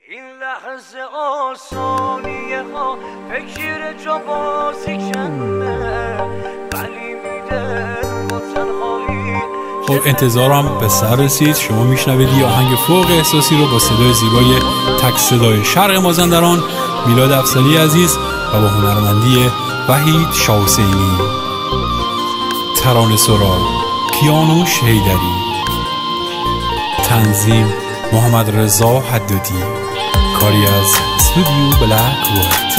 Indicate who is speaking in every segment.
Speaker 1: این لحظه آسانیه ها فکر جا بازی کنه ولی میده با تنهایی.
Speaker 2: خب انتظارم به سر رسید. شما میشنوید یه آهنگ فوق احساسی رو با صدای زیبای تک صدای شرق مازندران میلاد افضلی عزیز و با هنرمندی وحید شاه حسینی. ترانه سرا کیانوش حیدری، تنظیم محمد رضا حدادی، کاری از استودیو بلک وایت.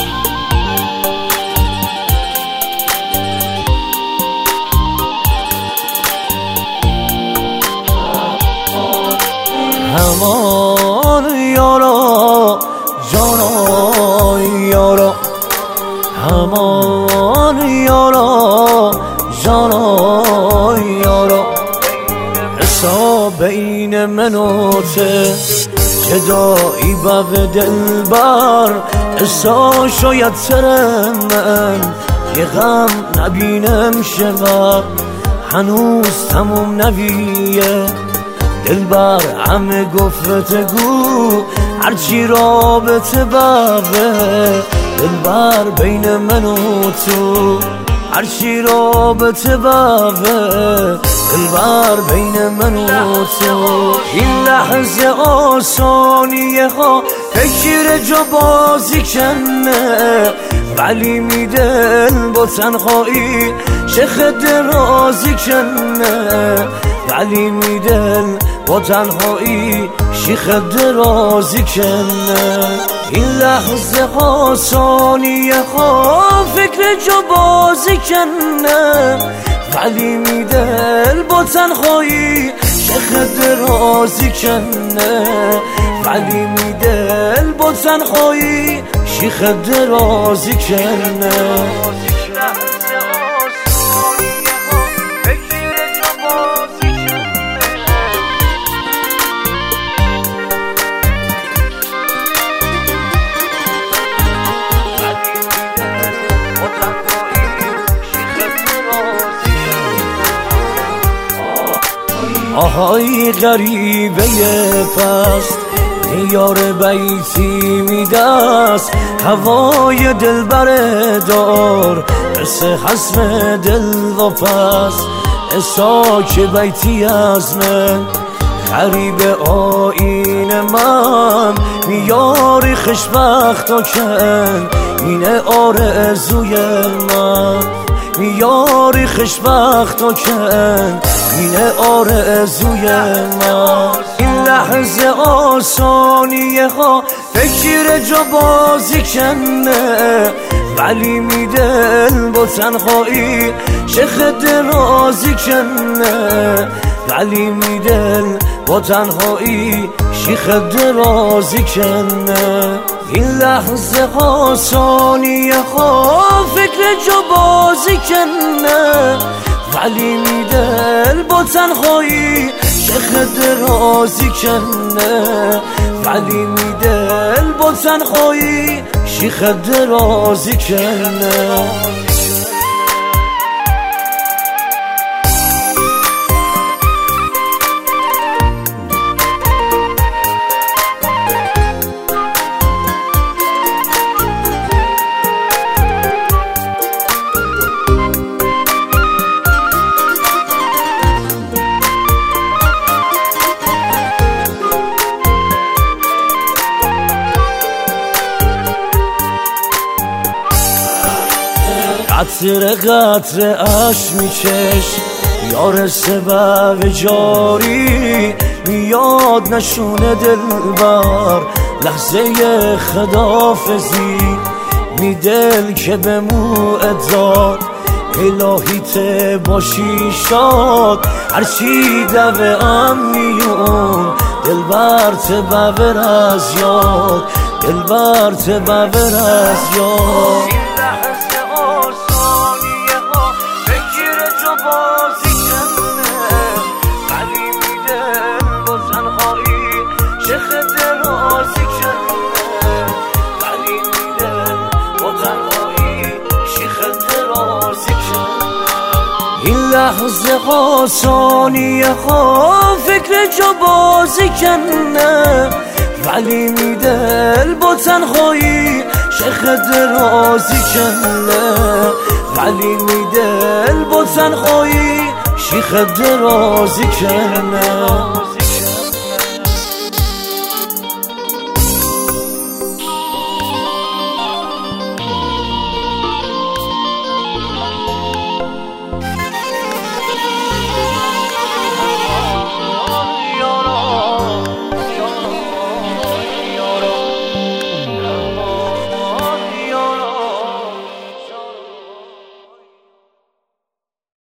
Speaker 1: همان یارا جانا یارا، همان یارا جانا یارا، حساب بین من و ته جدایی به دلبر، حساب شاید سر من یه غم نبینم شبر، هنوز تموم نویه دلبر همه گفت گو هرچی رابطه بابه، دلبر بین من و تو هرچی رابطه بابه، دلبر بین من و تو. این لحظه آسانیه ها فکر جا بازی کنه ولی میدل با تنهایی شخ درازی کنه، ولی میدل با تنهایی شیخ درازی کنه. این لحظه ها ثانیه ها فکر جا بازی کنه ولی میدل با تنهایی شیخ درازی کنه، ولی میدل با تنهایی شیخ درازی کنه. آهای غریبه پست یار بیتی میدست، هوای دلبر دار مثل حسم دل و پس، اساک بیتی از من غریب آین من، میاری خشبخت و کن اینه آرزوی من، میاری خشبخت و کن اینه آرزوی من. این لحظه آسانیه ها فکر جا بازی کنه ولی میدل با تنهایی شخ درازی کنه، ولی میدل با تنهایی شیخ درازی کنه. این لحظه ها ثانیه ها فکر جا بازی کنه ولی میدل با تنهایی شخ درازی کنه، ولی میدل با تنهایی شیخ درازی کنه. قطره قطره اش میکش یار سبب جاری، میاد نشونه دلبر لحظه خدافزی، میدل که به موعد داد الهی ته باشی شاد، هرچی دوه ام میون دلبر ته ببر از یاد، دلبر ته ببر از یاد. این لحظه ها ثانیه ها فکر جا بازی کنه ولی میده با تنهایی شیخ درازی کنه ولی میدل با تنهایی شیخ درازی کنه